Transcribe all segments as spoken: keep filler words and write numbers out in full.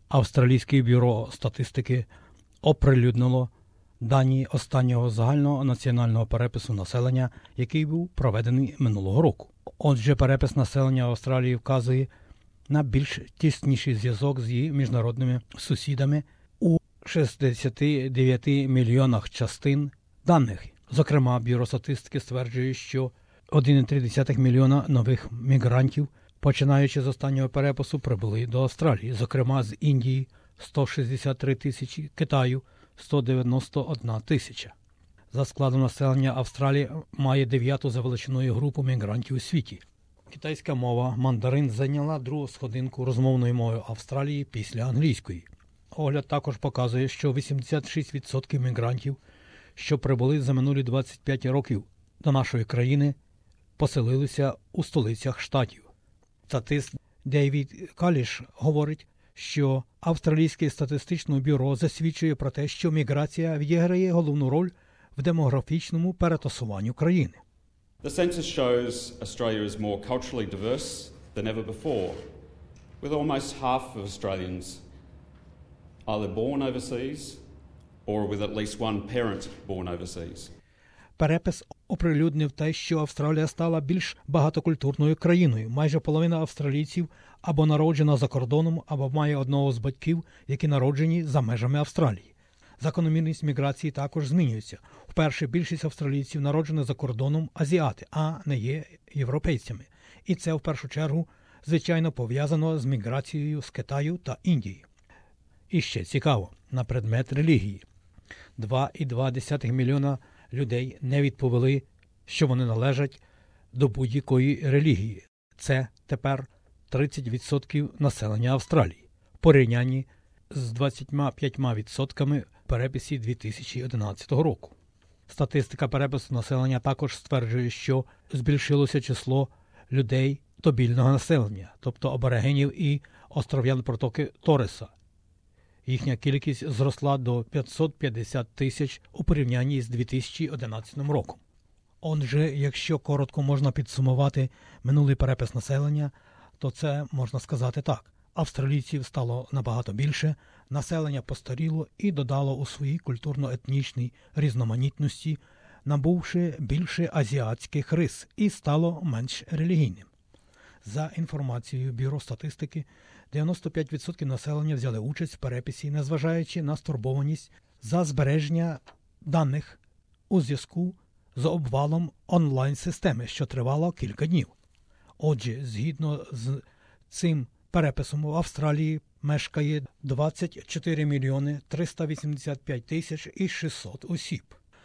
Австралійське бюро статистики оприлюднило дані останнього загального національного перепису населення, який був проведений минулого року. Отже, перепис населення Австралії вказує на більш тісніший зв'язок з її міжнародними сусідами у шістдесяти дев'яти мільйонах частин даних. Зокрема, бюро статистики стверджує, що один цілих три десятих мільйона нових мігрантів, починаючи з останнього перепису, прибули до Австралії. Зокрема, з Індії – сто шістдесят три тисячі, Китаю – сто дев'яносто одна тисяча. За складом населення Австралія має дев'яту за величиною групу мігрантів у світі. Китайська мова мандарин зайняла другу сходинку розмовною мовою Австралії після англійської. Огляд також показує, що вісімдесят шість відсотків мігрантів, що прибули за минулі двадцять п'ять років до нашої країни, поселилися у столицях штатів. Статист Дейвід Каліш говорить, що Австралійське статистичне бюро засвідчує про те, що міграція відіграє головну роль в демографічному перетасуванню країни. The census shows Australia is more culturally diverse than ever before, with almost half of Australians either born overseas or with at least one parent born overseas. Перепис оприлюднив те, що Австралія стала більш багатокультурною країною. Майже половина австралійців або народжена за кордоном, або має одного з батьків, які народжені за межами Австралії. Закономірність міграції також змінюється. Вперше більшість австралійців народжені за кордоном азіати, а не є європейцями. І це в першу чергу, звичайно, пов'язано з міграцією з Китаю та Індії. І ще цікаво, на предмет релігії. два цілих дві десятих мільйона людей не відповіли, що вони належать до будь-якої релігії. Це тепер тридцять відсотків населення Австралії, в порівнянні з двадцять п'ять відсотками в переписі дві тисячі одинадцятого року. Статистика перепису населення також стверджує, що збільшилося число людей тобільного населення, тобто аборигенів і остров'ян протоки Тореса. Їхня кількість зросла до п'ятсот п'ятдесят тисяч у порівнянні з дві тисячі одинадцятим роком. Отже, якщо коротко можна підсумувати минулий перепис населення, то це можна сказати так. Австралійців стало набагато більше, населення постаріло і додало у своїй культурно-етнічній різноманітності, набувши більше азіатських рис і стало менш релігійним. За інформацією Бюро статистики, дев'яносто п'ять відсотків населення взяли участь в переписі, незважаючи на стурбованість за збереження даних у зв'язку з обвалом онлайн-системи, що тривало кілька днів. Отже, згідно з цим переписом в Австралії мешкає двадцять чотири мільйони триста вісімдесят п'ять тисяч і шістсот осіб.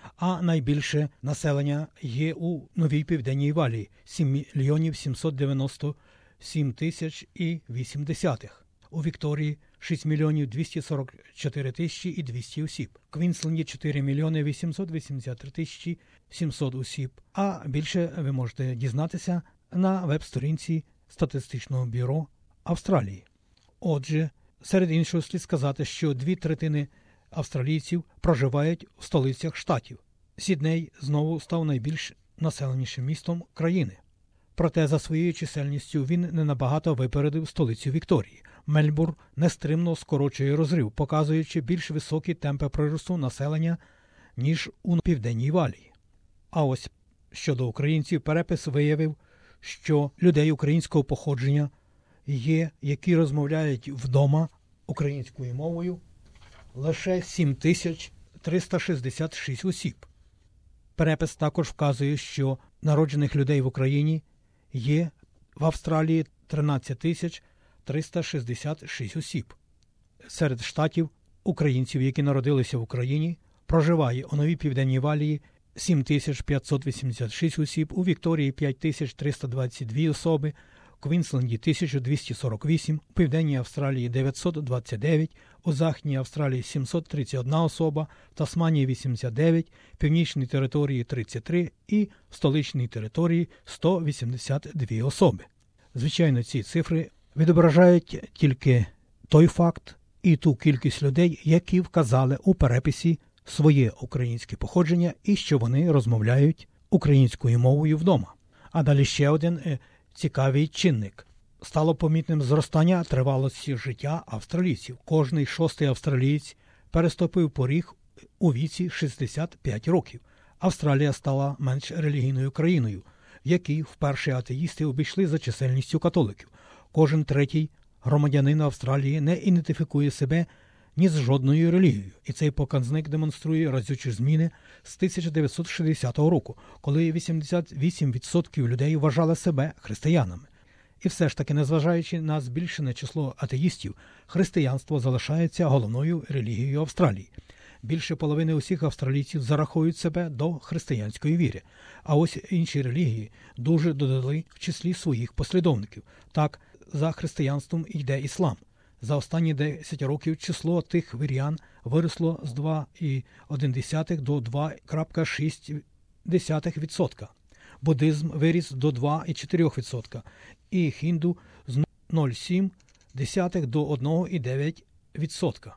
А найбільше населення є у Новій Південній Валії – сім мільйонів сімсот дев'яносто сім тисяч і вісім десятих. У Вікторії – шість мільйонів двісті сорок чотири тисячі і двісті осіб. В Квінсленді – чотири мільйони вісімсот вісімдесят три тисячі сімсот осіб. А більше ви можете дізнатися на веб-сторінці Статистичного бюро Австралії. Отже, серед іншого слід сказати, що дві третини австралійців проживають в столицях штатів. Сідней знову став найбільш населенішим містом країни. Проте за своєю чисельністю він не набагато випередив столицю Вікторії. Мельбурн нестримно скорочує розрив, показуючи більш високі темпи приросту населення, ніж у Південній Валії. А ось щодо українців, перепис виявив, що людей українського походження є, які розмовляють вдома українською мовою, лише сім тисяч триста шістдесят шість осіб. Перепис також вказує, що народжених людей в Україні є в Австралії тринадцять тисяч триста шістдесят шість осіб. Серед штатів українців, які народилися в Україні, проживає у Новій Південній Валії сім тисяч п'ятсот вісімдесят шість осіб, у Вікторії п'ять тисяч триста двадцять дві особи, в Квінсленді тисяча двісті сорок вісім, у Південній Австралії дев'ятсот двадцять дев'ять, у Західній Австралії сімсот тридцять одна особа, в Тасманії вісімдесят дев'ять, в Північній території тридцять три і в Столичній території сто вісімдесят дві особи. Звичайно, ці цифри відображають тільки той факт і ту кількість людей, які вказали у переписі своє українське походження і що вони розмовляють українською мовою вдома. А далі ще один цікавий чинник. стало помітним зростання тривалості життя австралійців. Кожний шостий австралієць переступив поріг у віці шістдесят п'ять років. Австралія стала менш релігійною країною, в якій вперше атеїсти обійшли за чисельністю католиків. Кожен третій громадянин Австралії не ідентифікує себе ні з жодною релігією. І цей показник демонструє разючі зміни з тисяча дев'ятсот шістдесятого року, коли вісімдесят вісім відсотків людей вважали себе християнами. І все ж таки, незважаючи на збільшене число атеїстів, християнство залишається головною релігією Австралії. Більше половини усіх австралійців зараховують себе до християнської віри, а ось інші релігії дуже додали в числі своїх послідовників. Так, за християнством йде іслам. За останні десять років число тих вірян виросло з два цілих одна десята до два цілих шість десятих відсотка. Буддизм виріс до два цілих чотири десятих відсотка і хінду з нуль цілих сім десятих до один цілих дев'ять відсотка.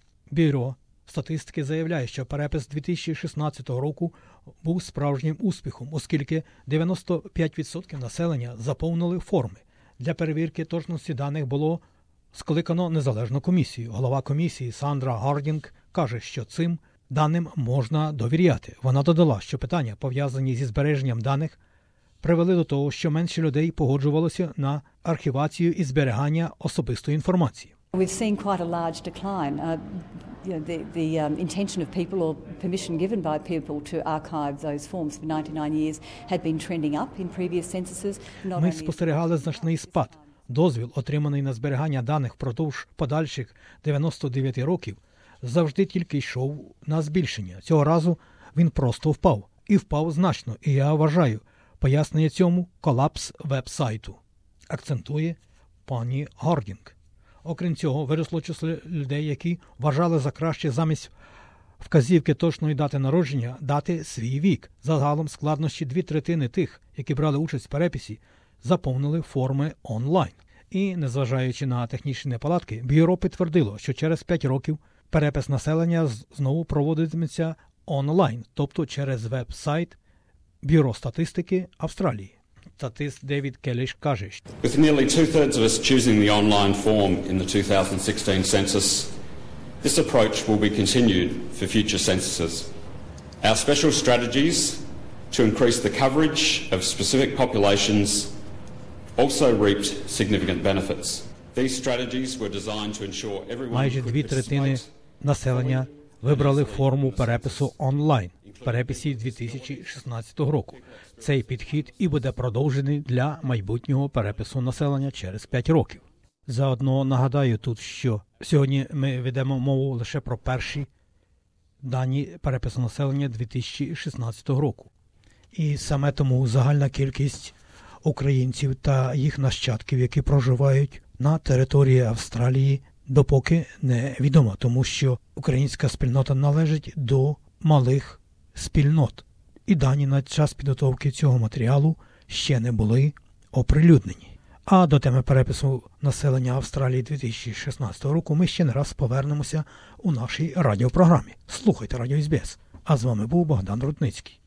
Бюро статистики заявляє, що перепис дві тисячі шістнадцятого року був справжнім успіхом, оскільки дев'яносто п'ять відсотків населення заповнили форми. Для перевірки точності даних було скликано незалежну комісію. Голова комісії Сандра Гардінг каже, що цим даним можна довіряти. Вона додала, що питання, пов'язані зі збереженням даних, привели до того, що менше людей погоджувалося на архівацію і зберігання особистої інформації. We've seen quite a large decline. Uh, you know, the the um, intention of people or permission given by people to archive those forms for ninety-nine years had been trending up in previous censuses. Ми спостерігали значний спад. Дозвіл, отриманий на зберігання даних впродовж подальших дев'яносто дев'ять років, завжди тільки йшов на збільшення. Цього разу він просто впав. І впав значно. І я вважаю, пояснення цьому – колапс веб-сайту, акцентує пані Гардінг. Окрім цього, виросло число людей, які вважали за краще замість вказівки точної дати народження дати свій вік. Загалом складнощі дві третини тих, які брали участь в переписі, заповнили форми онлайн. І, незважаючи на технічні неполадки, бюро підтвердило, що через п'ять років перепис населення знову проводитиметься онлайн, тобто через веб-сайт Бюро статистики Австралії. Статист Девід Келіш каже, With nearly two-thirds of us choosing the online form in the two thousand sixteen census, this approach will be continued for future censuses. Our special strategies to increase the coverage of specific populations also reaped significant benefits. These strategies were designed to ensure everyone майже дві третини населення вибрали форму перепису онлайн в переписі дві тисячі шістнадцятого року. Цей підхід і буде продовжений для майбутнього перепису населення через п'ять років. Заодно нагадаю тут, що сьогодні ми ведемо мову лише про перші дані перепису населення дві тисячі шістнадцятого року. І саме тому загальна кількість українців та їх нащадків, які проживають на території Австралії, допоки не відомо, тому що українська спільнота належить до малих спільнот. І дані на час підготовки цього матеріалу ще не були оприлюднені. А до теми перепису населення Австралії дві тисячі шістнадцятого року ми ще не раз повернемося у нашій радіопрограмі. Слухайте Радіо ес бі ес. А з вами був Богдан Рудницький.